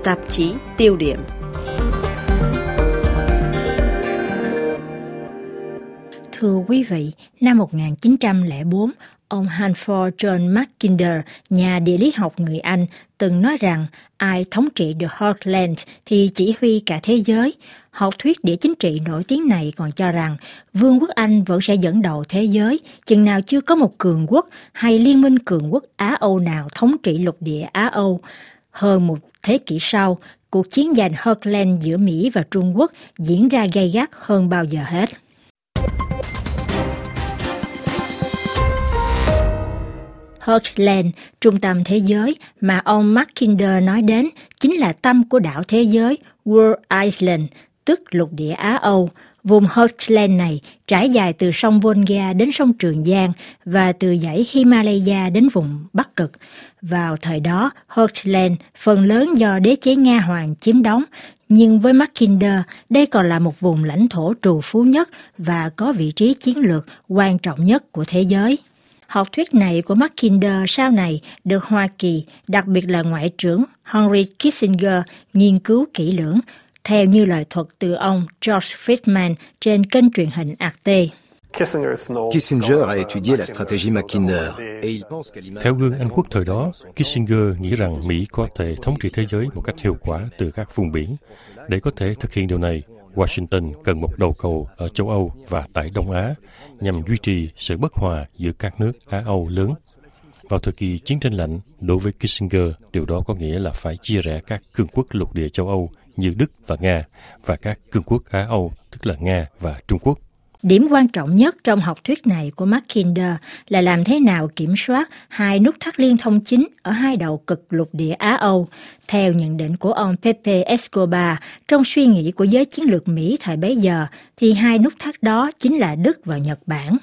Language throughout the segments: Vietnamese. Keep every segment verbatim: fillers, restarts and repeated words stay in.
tạp chí tiêu điểm. Thưa quý vị, năm một nghìn chín trăm lẻ bốn, ông Hanford John Mackinder, nhà địa lý học người Anh, từng nói rằng ai thống trị được Heartland thì chỉ huy cả thế giới. Học thuyết địa chính trị nổi tiếng này còn cho rằng Vương quốc Anh vẫn sẽ dẫn đầu thế giới, chừng nào chưa có một cường quốc hay liên minh cường quốc Á-Âu nào thống trị lục địa Á-Âu. Hơn một thế kỷ sau, cuộc chiến giành Heartland giữa Mỹ và Trung Quốc diễn ra gay gắt hơn bao giờ hết. Heartland, trung tâm thế giới mà ông Mackinder nói đến, chính là tâm của đảo thế giới World Island, tức lục địa Á-Âu. Vùng Heartland này trải dài từ sông Volga đến sông Trường Giang và từ dãy Himalaya đến vùng Bắc Cực. Vào thời đó, Heartland phần lớn do đế chế Nga Hoàng chiếm đóng, nhưng với Mackinder, đây còn là một vùng lãnh thổ trù phú nhất và có vị trí chiến lược quan trọng nhất của thế giới. Học thuyết này của Mackinder sau này được Hoa Kỳ, đặc biệt là Ngoại trưởng Henry Kissinger, nghiên cứu kỹ lưỡng, theo như lời thuật từ ông George Friedman trên kênh truyền hình rờ tê. Kissinger a étudié la stratégie Mackinder et il pense qu'à l'image. Theo gương Anh quốc thời đó, Kissinger nghĩ rằng Mỹ có thể thống trị thế giới một cách hiệu quả từ các vùng biển. Để có thể thực hiện điều này, Washington cần một đầu cầu ở châu Âu và tại Đông Á nhằm duy trì sự bất hòa giữa các nước Á-Âu lớn. Vào thời kỳ chiến tranh lạnh, đối với Kissinger, điều đó có nghĩa là phải chia rẽ các cường quốc lục địa châu Âu như Đức và Nga và các cường quốc Á-Âu, tức là Nga và Trung Quốc. Điểm quan trọng nhất trong học thuyết này của Mackinder là làm thế nào kiểm soát hai nút thắt liên thông chính ở hai đầu cực lục địa Á-Âu. Theo nhận định của ông Pepe Escobar, trong suy nghĩ của giới chiến lược Mỹ thời bấy giờ, thì hai nút thắt đó chính là Đức và Nhật Bản.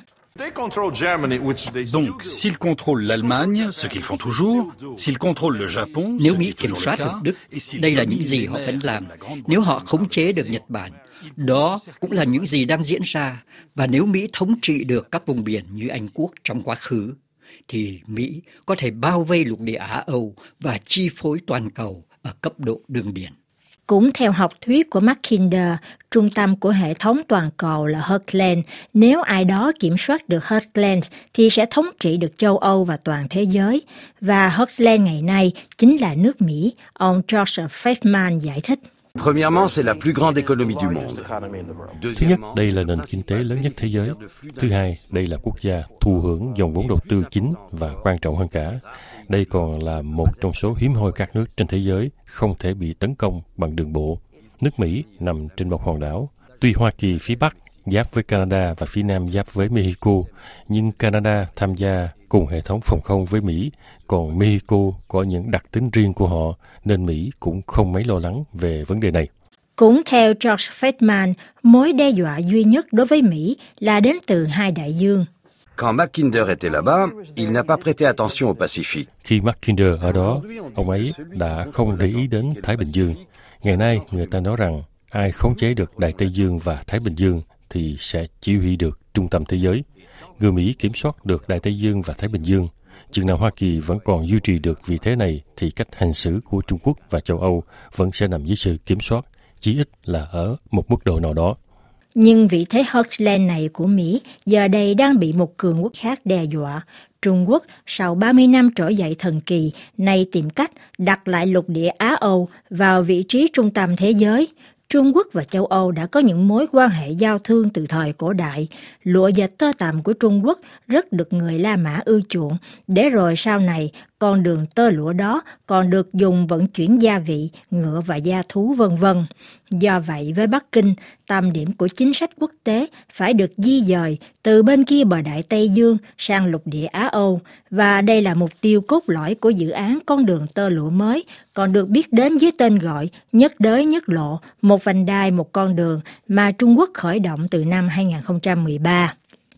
Donc, s'ils contrôlent l'Allemagne, ce qu'ils font toujours, s'ils contrôlent le Japon, nếu Mỹ kiểm soát được Đức, đây là những gì họ vẫn làm. Nếu họ khống chế được Nhật Bản, đó cũng là những gì đang diễn ra. Và nếu Mỹ thống trị được các vùng biển như Anh quốc trong quá khứ, thì Mỹ có thể bao vây lục địa Á-Âu và chi phối toàn cầu ở cấp độ đường biển. Cũng theo học thuyết của Mackinder, trung tâm của hệ thống toàn cầu là Heartland. Nếu ai đó kiểm soát được Heartland thì sẽ thống trị được châu Âu và toàn thế giới. Và Heartland ngày nay chính là nước Mỹ, ông George Friedman giải thích. Premièrement, c'est la plus grande économie du monde. Thứ nhất, đây là nền kinh tế lớn nhất thế giới. Thứ hai, đây là quốc gia thụ hưởng dòng vốn đầu tư chính và quan trọng hơn cả, đây còn là một trong số hiếm hoi các nước trên thế giới không thể bị tấn công bằng đường bộ. Nước Mỹ nằm trên một hòn đảo. Tuy Hoa Kỳ phía Bắc giáp với Canada và phía Nam giáp với Mexico, nhưng Canada tham gia cùng hệ thống phòng không với Mỹ, còn Mexico có những đặc tính riêng của họ, nên Mỹ cũng không mấy lo lắng về vấn đề này. Cũng theo George Friedman, mối đe dọa duy nhất đối với Mỹ là đến từ hai đại dương. Quand Mackinder était là-bas, il n'a pas prêté attention au Pacifique. Khi Mackinder ở đó, ông ấy đã không để ý đến Thái Bình Dương. Ngày nay, người ta nói rằng ai khống chế được Đại Tây Dương và Thái Bình Dương thì sẽ chỉ huy được trung tâm thế giới. Người Mỹ kiểm soát được Đại Tây Dương và Thái Bình Dương. Chừng nào Hoa Kỳ vẫn còn duy trì được vị thế này thì cách hành xử của Trung Quốc và châu Âu vẫn sẽ nằm dưới sự kiểm soát, chí ít là ở một mức độ nào đó. Nhưng vị thế Heartland này của Mỹ giờ đây đang bị một cường quốc khác đe dọa. Trung Quốc sau ba mươi năm trỗi dậy thần kỳ nay tìm cách đặt lại lục địa Á-Âu vào vị trí trung tâm thế giới. Trung Quốc và châu Âu đã có những mối quan hệ giao thương từ thời cổ đại. Lụa dệt tơ tằm của Trung Quốc rất được người La Mã ưa chuộng, để rồi sau này con đường tơ lụa đó còn được dùng vận chuyển gia vị, ngựa và gia thú vân vân. Do vậy với Bắc Kinh, tâm điểm của chính sách quốc tế phải được di dời từ bên kia bờ Đại Tây Dương sang lục địa Á-Âu, và đây là mục tiêu cốt lõi của dự án con đường tơ lụa mới, còn được biết đến với tên gọi nhất đới nhất lộ, một vành đai một con đường mà Trung Quốc khởi động từ năm hai không một ba.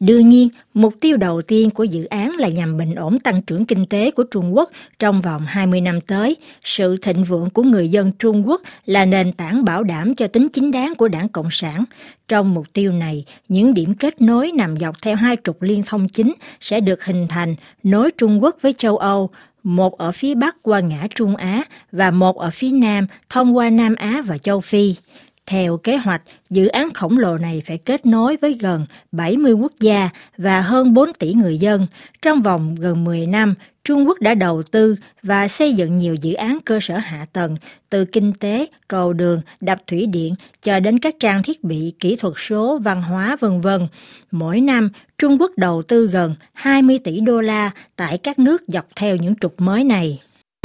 Đương nhiên, mục tiêu đầu tiên của dự án là nhằm bình ổn tăng trưởng kinh tế của Trung Quốc trong vòng hai mươi năm tới. Sự thịnh vượng của người dân Trung Quốc là nền tảng bảo đảm cho tính chính đáng của Đảng Cộng sản. Trong mục tiêu này, những điểm kết nối nằm dọc theo hai trục liên thông chính sẽ được hình thành, nối Trung Quốc với châu Âu, một ở phía Bắc qua ngã Trung Á và một ở phía Nam thông qua Nam Á và châu Phi. Theo kế hoạch, dự án khổng lồ này phải kết nối với gần bảy mươi quốc gia và hơn bốn tỷ người dân. Trong vòng gần mười năm, Trung Quốc đã đầu tư và xây dựng nhiều dự án cơ sở hạ tầng, từ kinh tế, cầu đường, đập thủy điện cho đến các trang thiết bị, kỹ thuật số, văn hóa, vân vân. Mỗi năm, Trung Quốc đầu tư gần hai mươi tỷ đô la tại các nước dọc theo những trục mới này.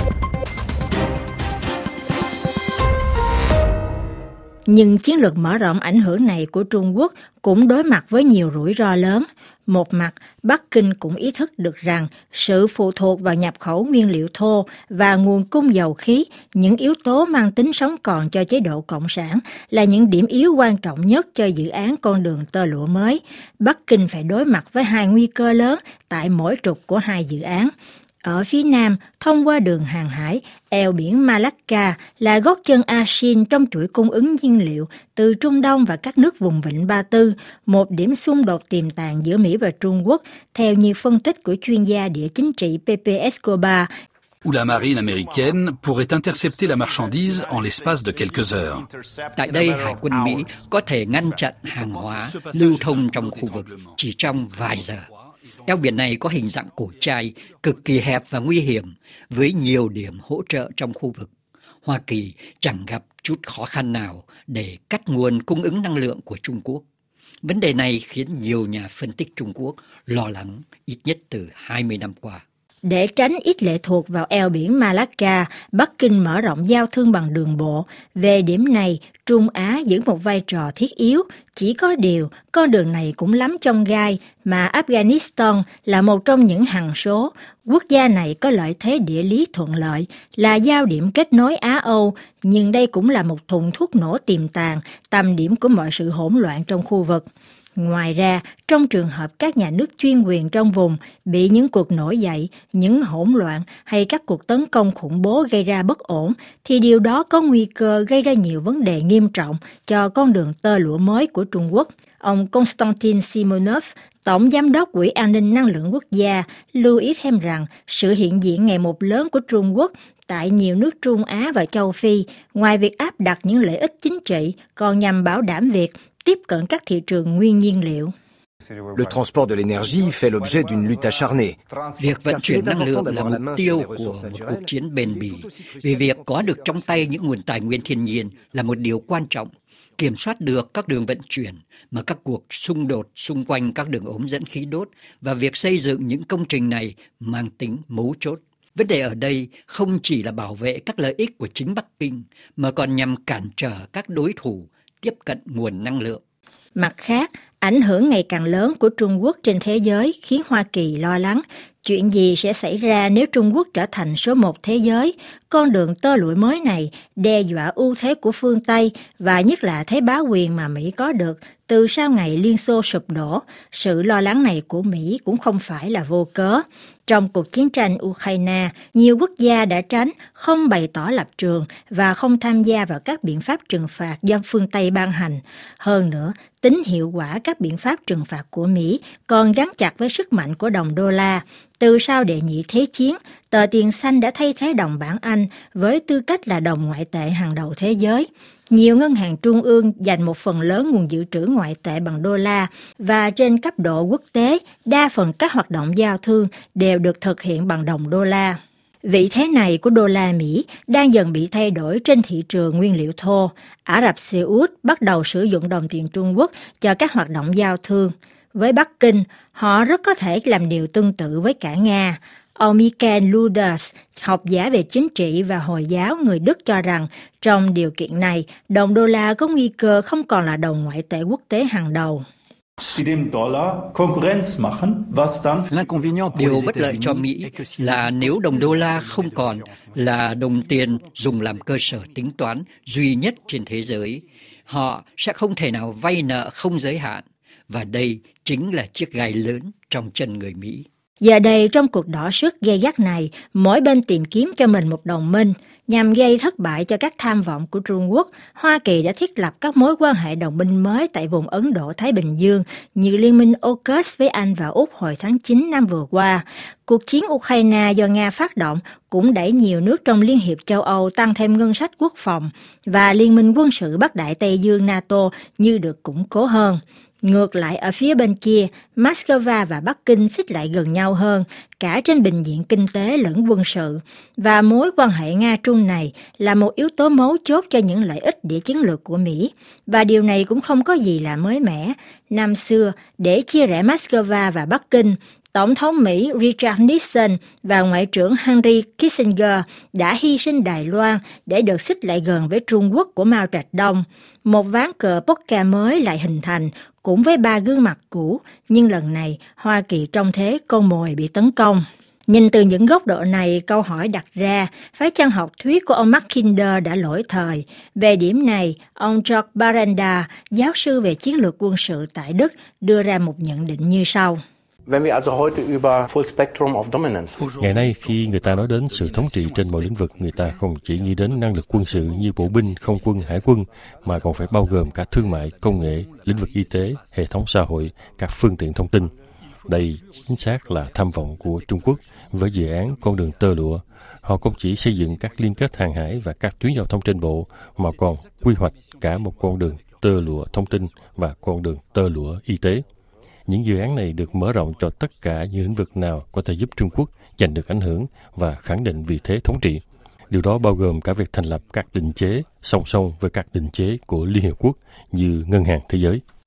Nhưng chiến lược mở rộng ảnh hưởng này của Trung Quốc cũng đối mặt với nhiều rủi ro lớn. Một mặt, Bắc Kinh cũng ý thức được rằng sự phụ thuộc vào nhập khẩu nguyên liệu thô và nguồn cung dầu khí, những yếu tố mang tính sống còn cho chế độ Cộng sản, là những điểm yếu quan trọng nhất cho dự án con đường tơ lụa mới. Bắc Kinh phải đối mặt với hai nguy cơ lớn tại mỗi trục của hai dự án. Ở phía Nam, thông qua đường hàng hải, eo biển Malacca là gót chân Asin trong chuỗi cung ứng nhiên liệu từ Trung Đông và các nước vùng vịnh Ba Tư, một điểm xung đột tiềm tàng giữa Mỹ và Trung Quốc, theo như phân tích của chuyên gia địa chính trị Pepe Escobar. Où la marine américaine pourrait intercepter la marchandise en l'espace de quelques heures. Tại đây, Hải quân Mỹ có thể ngăn chặn hàng hóa lưu thông trong khu vực chỉ trong vài giờ. Eo biển này có hình dạng cổ chai, cực kỳ hẹp và nguy hiểm, với nhiều điểm hỗ trợ trong khu vực. Hoa Kỳ chẳng gặp chút khó khăn nào để cắt nguồn cung ứng năng lượng của Trung Quốc. Vấn đề này khiến nhiều nhà phân tích Trung Quốc lo lắng ít nhất từ hai mươi năm qua. Để tránh ít lệ thuộc vào eo biển Malacca, Bắc Kinh mở rộng giao thương bằng đường bộ. Về điểm này, Trung Á giữ một vai trò thiết yếu. Chỉ có điều, con đường này cũng lắm chông gai, mà Afghanistan là một trong những hằng số. Quốc gia này có lợi thế địa lý thuận lợi, là giao điểm kết nối Á-Âu, nhưng đây cũng là một thùng thuốc nổ tiềm tàng, tâm điểm của mọi sự hỗn loạn trong khu vực. Ngoài ra, trong trường hợp các nhà nước chuyên quyền trong vùng bị những cuộc nổi dậy, những hỗn loạn hay các cuộc tấn công khủng bố gây ra bất ổn, thì điều đó có nguy cơ gây ra nhiều vấn đề nghiêm trọng cho con đường tơ lụa mới của Trung Quốc. Ông Konstantin Simonov, Tổng Giám đốc Quỹ An ninh Năng lượng Quốc gia, lưu ý thêm rằng sự hiện diện ngày một lớn của Trung Quốc tại nhiều nước Trung Á và châu Phi, ngoài việc áp đặt những lợi ích chính trị, còn nhằm bảo đảm việc tiếp cận các thị trường nguyên nhiên liệu. Le transport de l'énergie fait l'objet d'une lutte acharnée. Việc vận chuyển năng lượng là mục tiêu của một cuộc chiến bền bỉ, vì việc có được trong tay những nguồn tài nguyên thiên nhiên là một điều quan trọng. Kiểm soát được các đường vận chuyển, mà các cuộc xung đột xung quanh các đường ống dẫn khí đốt và việc xây dựng những công trình này mang tính mấu chốt. Vấn đề ở đây không chỉ là bảo vệ các lợi ích của chính Bắc Kinh, mà còn nhằm cản trở các đối thủ tiếp cận nguồn năng lượng. Mặt khác, ảnh hưởng ngày càng lớn của Trung Quốc trên thế giới khiến Hoa Kỳ lo lắng. Chuyện gì sẽ xảy ra nếu Trung Quốc trở thành số một thế giới? Con đường tơ lụa mới này đe dọa ưu thế của phương Tây và nhất là thế bá quyền mà Mỹ có được từ sau ngày Liên Xô sụp đổ. Sự lo lắng này của Mỹ cũng không phải là vô cớ. Trong cuộc chiến tranh Ukraine, nhiều quốc gia đã tránh, không bày tỏ lập trường và không tham gia vào các biện pháp trừng phạt do phương Tây ban hành. Hơn nữa, tính hiệu quả các biện pháp trừng phạt của Mỹ còn gắn chặt với sức mạnh của đồng đô la. Từ sau đệ nhị thế chiến, tờ tiền xanh đã thay thế đồng bảng Anh với tư cách là đồng ngoại tệ hàng đầu thế giới. Nhiều ngân hàng trung ương dành một phần lớn nguồn dự trữ ngoại tệ bằng đô la và trên cấp độ quốc tế, đa phần các hoạt động giao thương đều được thực hiện bằng đồng đô la. Vị thế này của đô la Mỹ đang dần bị thay đổi trên thị trường nguyên liệu thô. Ả Rập Xê Út bắt đầu sử dụng đồng tiền Trung Quốc cho các hoạt động giao thương. Với Bắc Kinh, họ rất có thể làm điều tương tự với cả Nga. Ông Michael Luders, học giả về chính trị và Hồi giáo người Đức cho rằng trong điều kiện này, đồng đô la có nguy cơ không còn là đồng ngoại tệ quốc tế hàng đầu. Điều bất lợi cho Mỹ là nếu đồng đô la không còn là đồng tiền dùng làm cơ sở tính toán duy nhất trên thế giới, họ sẽ không thể nào vay nợ không giới hạn. và đây chính là chiếc gai lớn trong chân người Mỹ. Giờ đây trong cuộc đọ sức gay gắt này, mỗi bên tìm kiếm cho mình một đồng minh. Nhằm gây thất bại cho các tham vọng của Trung Quốc, Hoa Kỳ đã thiết lập các mối quan hệ đồng minh mới tại vùng Ấn Độ-Thái Bình Dương như Liên minh AUKUS với Anh và Úc hồi tháng chín năm vừa qua. Cuộc chiến Ukraine do Nga phát động cũng đẩy nhiều nước trong Liên hiệp châu Âu tăng thêm ngân sách quốc phòng và Liên minh quân sự Bắc Đại Tây Dương NATO như được củng cố hơn. Ngược lại ở phía bên kia, Moscow và Bắc Kinh xích lại gần nhau hơn, cả trên bình diện kinh tế lẫn quân sự. Và mối quan hệ Nga-Trung này là một yếu tố mấu chốt cho những lợi ích địa chiến lược của Mỹ. Và điều này cũng không có gì là mới mẻ. Năm xưa, để chia rẽ Moscow và Bắc Kinh, Tổng thống Mỹ Richard Nixon và Ngoại trưởng Henry Kissinger đã hy sinh Đài Loan để được xích lại gần với Trung Quốc của Mao Trạch Đông. Một ván cờ poker mới lại hình thành, cũng với ba gương mặt cũ, nhưng lần này Hoa Kỳ trông thế con mồi bị tấn công. Nhìn từ những góc độ này, câu hỏi đặt ra, phải chăng học thuyết của ông Mackinder đã lỗi thời? Về điểm này, ông George Barrenda, giáo sư về chiến lược quân sự tại Đức, đưa ra một nhận định như sau. Ngày nay, khi người ta nói đến sự thống trị trên mọi lĩnh vực, người ta không chỉ nghĩ đến năng lực quân sự như bộ binh, không quân, hải quân, mà còn phải bao gồm cả thương mại, công nghệ, lĩnh vực y tế, hệ thống xã hội, các phương tiện thông tin. Đây chính xác là tham vọng của Trung Quốc với dự án con đường tơ lụa. Họ không chỉ xây dựng các liên kết hàng hải và các tuyến giao thông trên bộ, mà còn quy hoạch cả một con đường tơ lụa thông tin và con đường tơ lụa y tế. Những dự án này được mở rộng cho tất cả những lĩnh vực nào có thể giúp Trung Quốc giành được ảnh hưởng và khẳng định vị thế thống trị. Điều đó bao gồm cả việc thành lập các định chế song song với các định chế của Liên Hiệp Quốc như Ngân hàng Thế giới.